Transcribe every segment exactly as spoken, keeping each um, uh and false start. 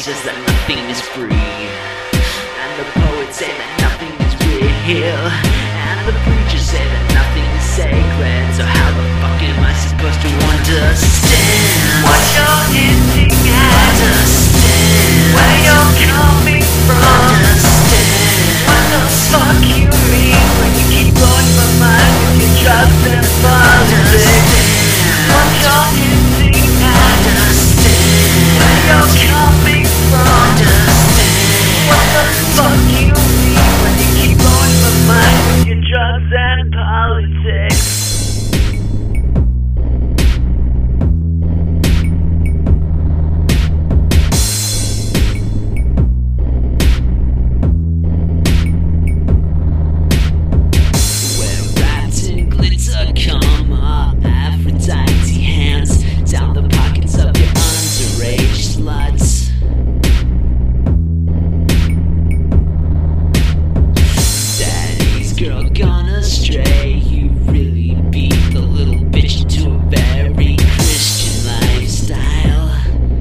says that nothing is free, and the poets say that nothing is real, and the preachers say that nothing is sacred. So how the fuck am I supposed to understand what you're hinting at? Understand where you're coming from? Understand what the fuck you mean when you keep blowing my mind with your drugs and politics? What you're hinting at? Understand where you're coming from? Understand what the fuck you mean when you keep blowing my mind with your drugs and politics? Aphrodite hands down the pockets of your underage sluts. Daddy's girl gone astray. You really beat the little bitch into a very Christian lifestyle.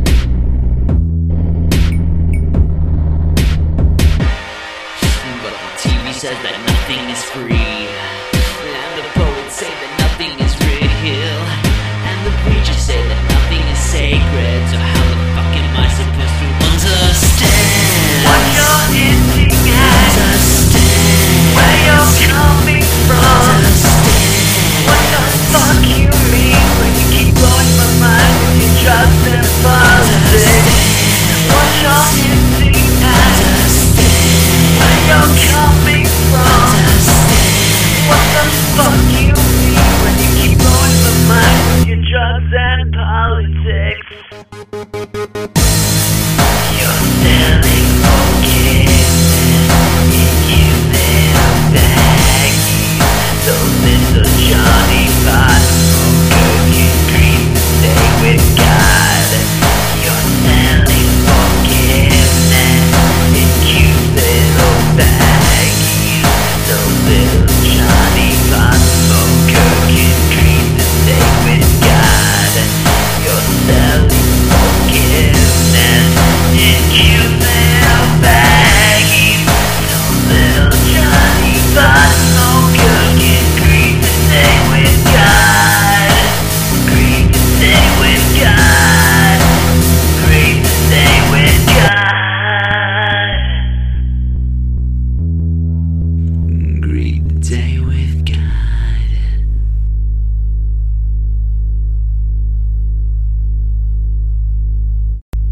But the T V says that nothing is free, and the poets say that nothing is real, and the preachers say that nothing is sacred. So how the fuck am I supposed to understand what you're hinting at? Understand where you're coming from? Understand what the fuck you mean when you keep blowing my mind with your drugs and politics? What you're hinting at? Understand where you're coming from? Understand what the fuck you mean when you keep blowing my mind with your drugs and politics?